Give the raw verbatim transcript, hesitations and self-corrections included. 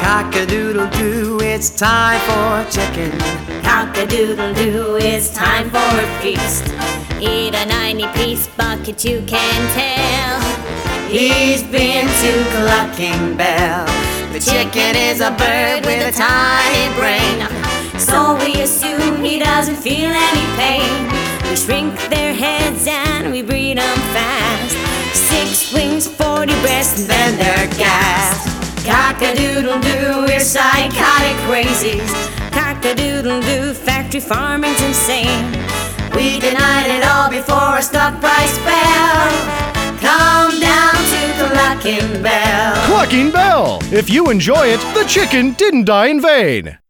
Cock-a-doodle-doo, it's time for chicken. Cock-a-doodle-doo, it's time for a feast. Eat a ninety-piece bucket, you can tell. He's been to Clucking Bell. The chicken is a bird with a tiny brain, so we assume he doesn't feel any pain. We shrink their heads and we breed them fast. Six wings, forty breasts, and then they're gassed. Cock-a-doodle-doo, we're psychotic crazies. Cock-a-doodle-doo, factory farming's insane. We denied it all before a stock price fell. Come down to Clucking Bell. Clucking Bell! If you enjoy it, the chicken didn't die in vain.